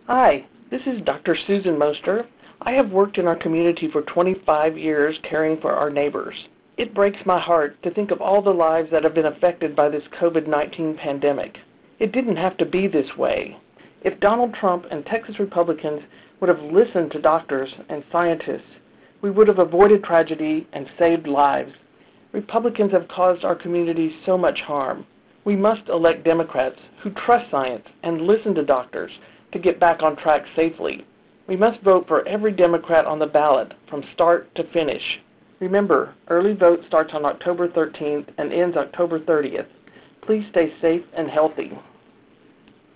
Hi, this is Dr. Susan Moster. I have worked in our community for 25 years caring for our neighbors. It breaks my heart to think of all the lives that have been affected by this COVID-19 pandemic. It didn't have to be this way. If Donald Trump and Texas Republicans would have listened to doctors and scientists, we would have avoided tragedy and saved lives. Republicans have caused our communities so much harm. We must elect Democrats who trust science and listen to doctors to get back on track safely. We must vote for every Democrat on the ballot from start to finish. Remember, early vote starts on October 13th and ends October 30th. Please stay safe and healthy.